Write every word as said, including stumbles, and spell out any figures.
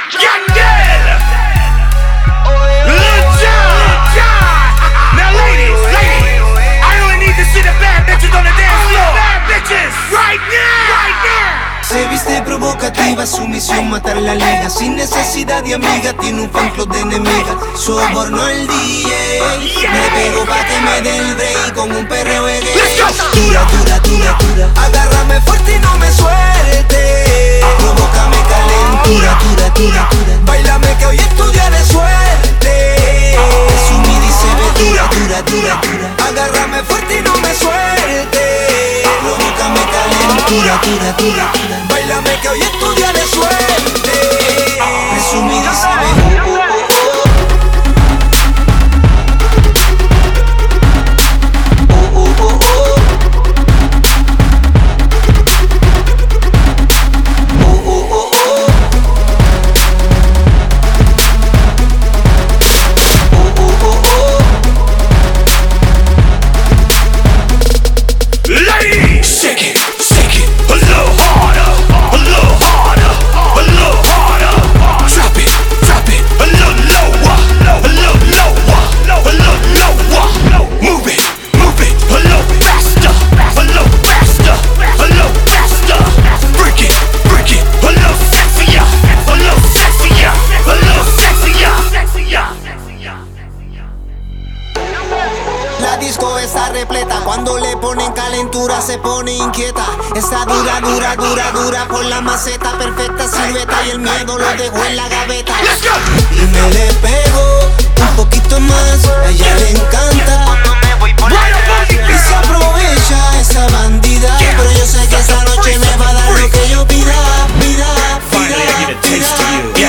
Yandel! Lil Jon! Now ladies, ladies, I only need to see the bad bitches on the dance floor. Bad bitches, right now, right now. Se viste provocativa, su misión matar la liga. Sin necesidad de amiga, tiene un fan club de enemiga. Soborno el D J, me pego pa' que me dé el break con un perreo de gay. Dura, dura, dura, dura, agárrame fuerte y no me suelte. Provócame calentura, dura, dura, dura. Bailame que hoy es tu día de suerte. Presumida y se ve dura, dura, dura, dura. Agárrame fuerte y no me suelte. Provócame calentura, dura, dura, dura. Bailame que hoy es tu día de suerte. Presumida y se ve uh, uh, uh, uh. Cuando le ponen calentura se pone inquieta. Está dura, dura, dura, dura por la maceta. Perfecta silueta y el miedo lo dejó en la gaveta. Y me le pego un poquito más, a ella le encanta. Y se aprovecha esa bandida, pero yo sé que esa noche me va a dar lo que yo pida, pida, pida, pida.